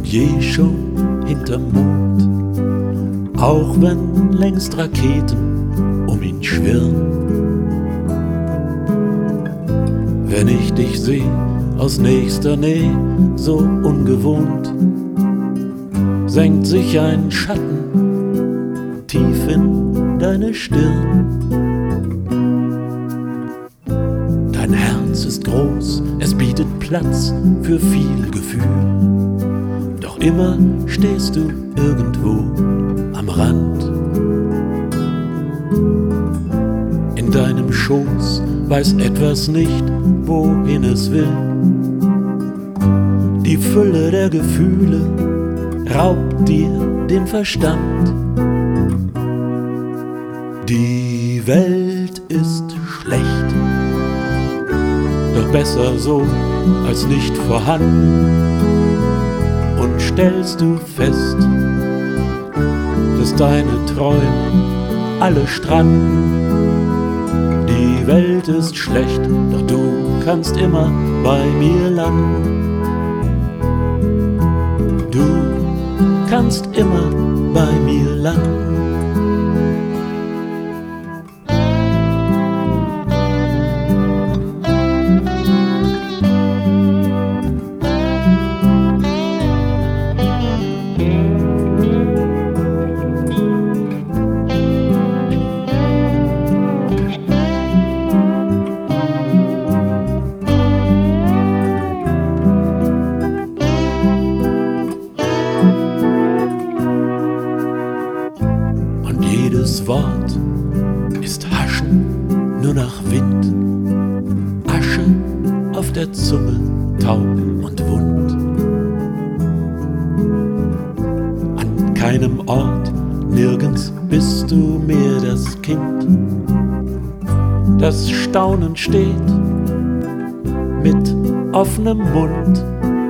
je schon hinterm Mond, auch wenn längst Raketen um ihn schwirren. Wenn ich dich seh, aus nächster Nähe, so ungewohnt, senkt sich ein Schatten tief in deine Stirn. Dein Herz ist groß, es bietet Platz für viel Gefühl, doch immer stehst du irgendwo am Rand. In deinem Schoß weiß etwas nicht, wohin es will. Die Fülle der Gefühle raubt dir den Verstand. Die Welt ist schlecht, doch besser so als nicht vorhanden. Und stellst du fest, dass deine Träume alle stranden. Die Welt ist schlecht, doch du kannst immer bei mir landen. Du kannst immer bei mir landen. Jedes Wort ist Haschen, nur nach Wind, Asche auf der Zunge, taub und wund. An keinem Ort, nirgends bist du mehr das Kind, das staunend steht mit offenem Mund.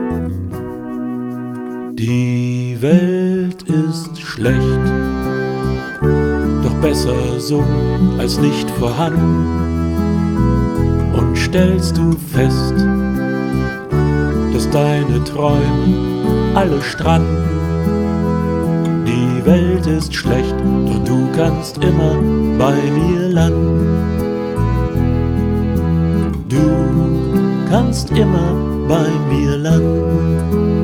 Die Welt ist schlecht, doch besser so als nicht vorhanden. Und stellst du fest, dass deine Träume alle stranden. Die Welt ist schlecht, doch du kannst immer bei mir landen. Du kannst immer bei mir landen.